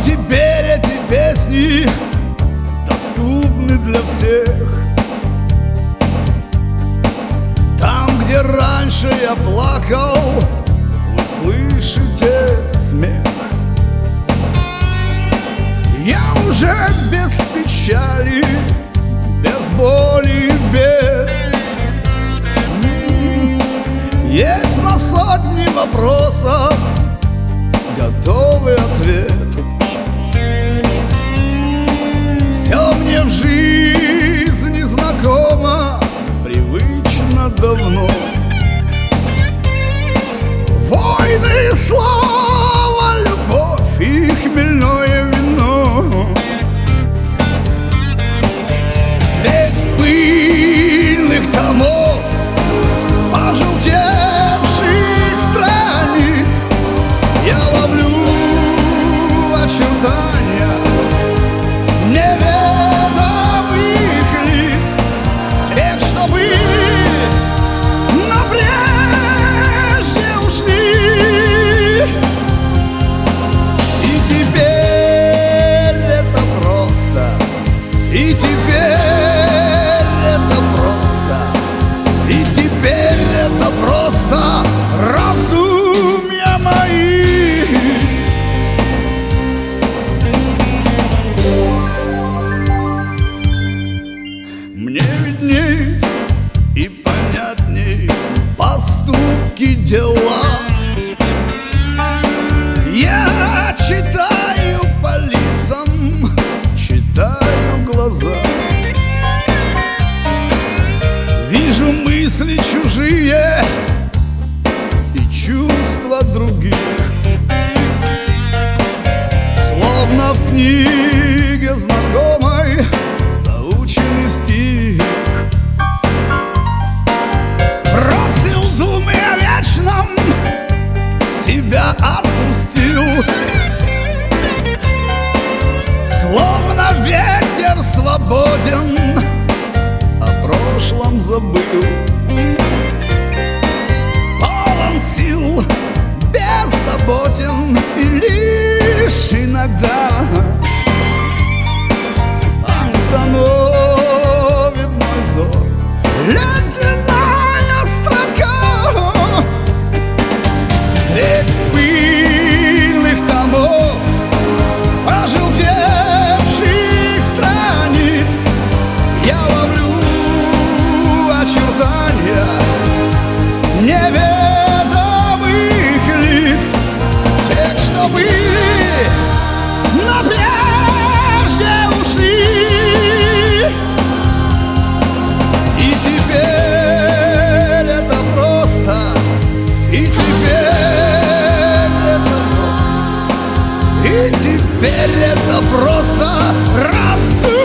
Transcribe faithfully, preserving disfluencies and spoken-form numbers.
теперь эти песни доступны для всех. Там, где раньше я плакал, вы слышите смех. Я уже без печали, без боли и бед. Есть на сотни вопросов готовый ответ. Все мне в жизни знакомо, привычно давно. Войны, слава, любовь и хмельное вино. Средь пыльных томов, пожелтевших страниц, я ловлю очертания неведомых лиц, тех, что были, но прежде ушли. И теперь это просто, и теперь это просто, и теперь это просто раздумья мои. Мне видней и понятней поступки, дела. Я читаю по лицам, читаю глаза. Вижу мысли чужие и чувства других, словно в книге знакомой заученный стих. Бросил думы о вечном, себя отпустил, словно ветер свободен, о прошлом забыл. Полон сил, беззаботен, и лишь иногда остановит мой взор ледяная строка. Средь пыльных томов, пожелтевших страниц, я ловлю очертания неведомых лиц, тех, что были, но прежде ушли. И теперь это просто, и теперь это просто, и теперь это просто раздумье.